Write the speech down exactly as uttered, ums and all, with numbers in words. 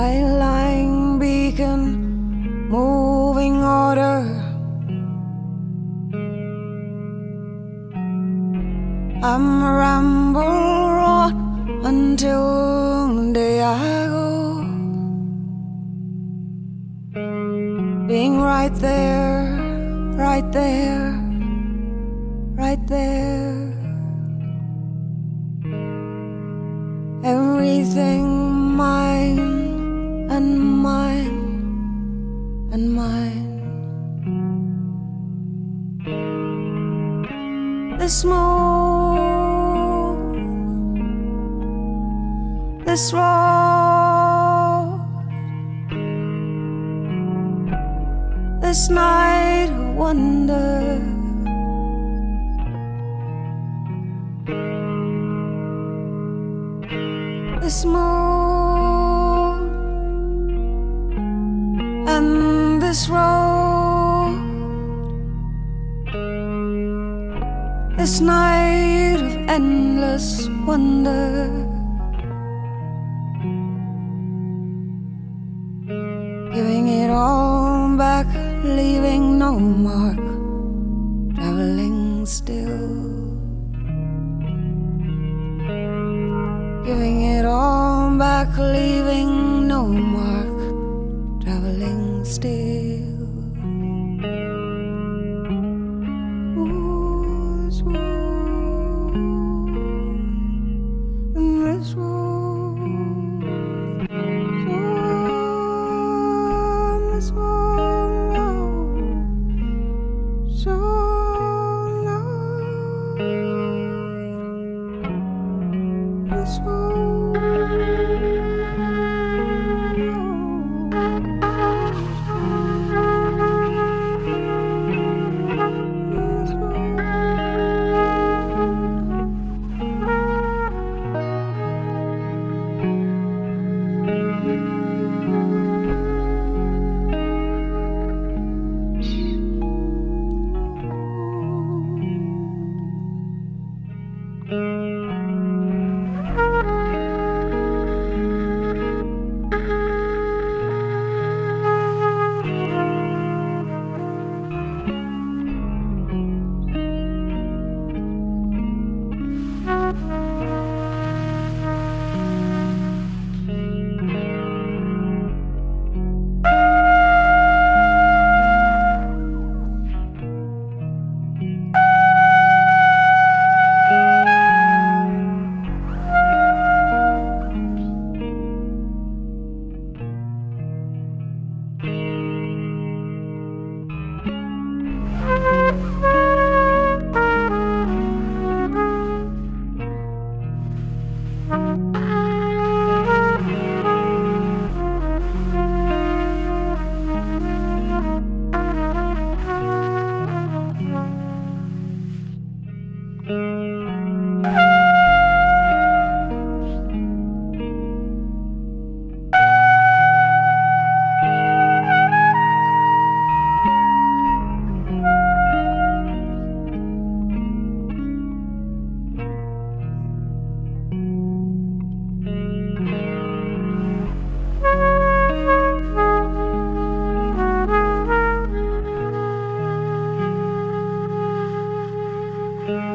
Skyline beacon, moving order. I'm a ramble road until the day I go. Being right there, right there, right there. Everything mine and mine and mine. This moon, this road, this night of wonder. This moon and this road, this night of endless wonder. Giving it all back, leaving no mark, traveling still. Giving it all back, leaving no mark, traveling still. Ooh, this road, and this road, this road, so long, this road. Thank you.